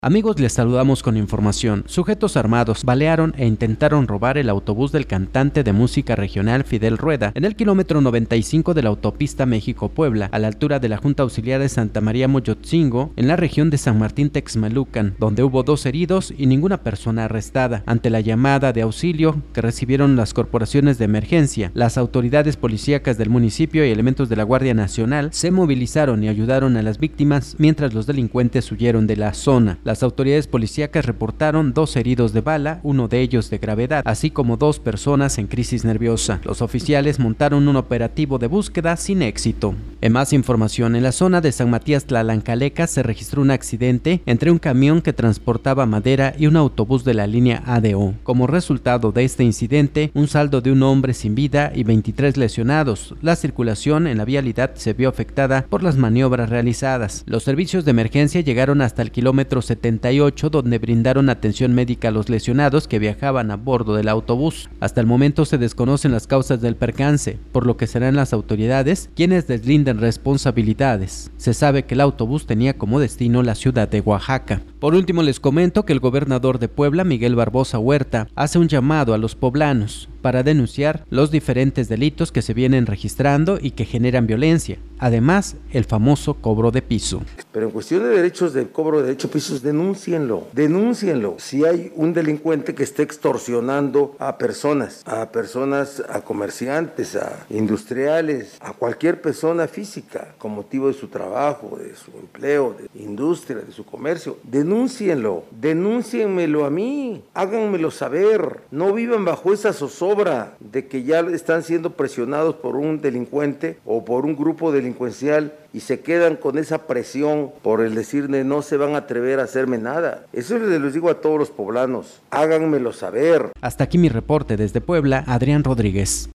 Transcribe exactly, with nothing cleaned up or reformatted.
Amigos, les saludamos con información. Sujetos armados balearon e intentaron robar el autobús del cantante de música regional Fidel Rueda en el kilómetro noventa y cinco de la autopista México-Puebla, a la altura de la Junta Auxiliar de Santa María Moyotzingo, en la región de San Martín Texmelucan, donde hubo dos heridos y ninguna persona arrestada. Ante la llamada de auxilio que recibieron las corporaciones de emergencia, las autoridades policíacas del municipio y elementos de la Guardia Nacional se movilizaron y ayudaron a las víctimas mientras los delincuentes huyeron de la zona. Las autoridades policíacas reportaron dos heridos de bala, uno de ellos de gravedad, así como dos personas en crisis nerviosa. Los oficiales montaron un operativo de búsqueda sin éxito. En más información, en la zona de San Matías Tlalancaleca se registró un accidente entre un camión que transportaba madera y un autobús de la línea A D O. Como resultado de este incidente, un saldo de un hombre sin vida y veintitrés lesionados. La circulación en la vialidad se vio afectada por las maniobras realizadas. Los servicios de emergencia llegaron hasta el kilómetro setenta y ocho, donde brindaron atención médica a los lesionados que viajaban a bordo del autobús. Hasta el momento se desconocen las causas del percance, por lo que serán las autoridades quienes deslinden responsabilidades. Se sabe que el autobús tenía como destino la ciudad de Oaxaca. Por último, les comento que el gobernador de Puebla, Miguel Barbosa Huerta, hace un llamado a los poblanos para denunciar los diferentes delitos que se vienen registrando y que generan violencia. Además, el famoso cobro de piso. Pero en cuestión de derechos de cobro de derecho de pisos, denúncienlo, denúncienlo. Si hay un delincuente que esté extorsionando a personas, a personas, a comerciantes, a industriales, a cualquier persona física, con motivo de su trabajo, de su empleo, de industria, de su comercio, denúncienlo, denúncienmelo a mí, háganmelo saber. No vivan bajo esa zozobra de que ya están siendo presionados por un delincuente o por un grupo delincuencial y se quedan con esa presión por el decirle no se van a atrever a hacerme nada. Eso les digo a todos los poblanos, háganmelo saber. Hasta aquí mi reporte desde Puebla, Adrián Rodríguez.